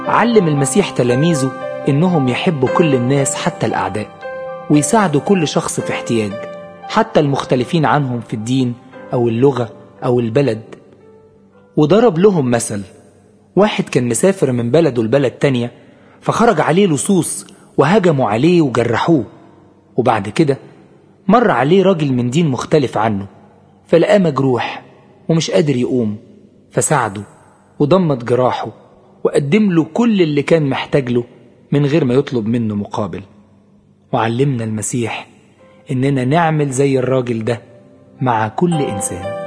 علم المسيح تلاميذه إنهم يحبوا كل الناس حتى الأعداء، ويساعدوا كل شخص في احتياج، حتى المختلفين عنهم في الدين أو اللغة أو البلد. وضرب لهم مثل، واحد كان مسافر من بلده لبلد تانية، فخرج عليه لصوص وهجموا عليه وجرحوه. وبعد كده مر عليه راجل من دين مختلف عنه، فلقاه مجروح ومش قادر يقوم، فساعده وضمت جراحه وقدم له كل اللي كان محتاج له من غير ما يطلب منه مقابل. وعلمنا المسيح إننا نعمل زي الراجل ده مع كل إنسان.